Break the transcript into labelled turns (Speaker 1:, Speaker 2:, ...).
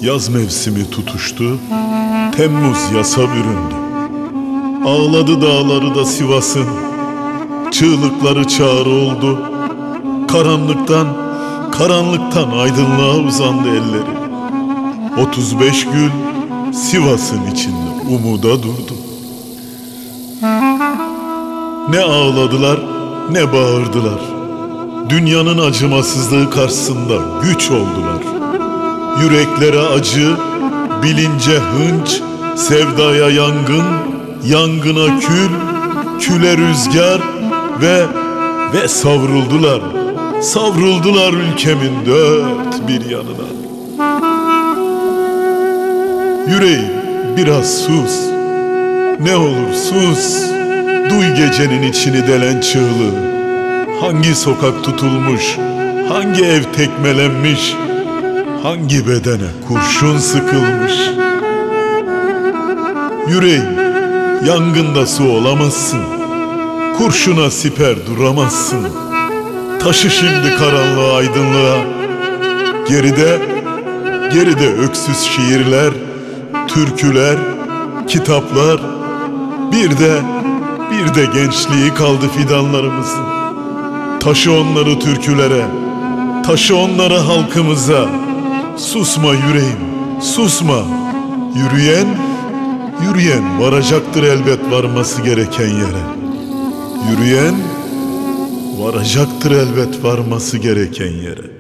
Speaker 1: Yaz mevsimi tutuştu, Temmuz yasa büründü. Ağladı dağları da Sivas'ın, çığlıkları çağrı oldu. Karanlıktan aydınlığa uzandı elleri. 35 gül Sivas'ın içinde umuda durdu. Ne ağladılar ne bağırdılar. Dünyanın acımasızlığı karşısında güç oldular. Yüreklere acı, bilince hınç, sevdaya yangın, yangına kül, küle rüzgar ve savruldular ülkemin dört bir yanına. Yüreğim biraz sus, ne olur sus, duy gecenin içini delen çığlığı. Hangi sokak tutulmuş, hangi ev tekmelenmiş, hangi bedene kurşun sıkılmış. Yüreğim, yangında su olamazsın, kurşuna siper duramazsın. Taşı şimdi karanlığa aydınlığa, geride öksüz şiirler, türküler, kitaplar, bir de gençliği kaldı fidanlarımızın. Taşı onları türkülere, taşı onları halkımıza. Susma yüreğim, susma. Yürüyen varacaktır elbet varması gereken yere. Yürüyen varacaktır elbet varması gereken yere.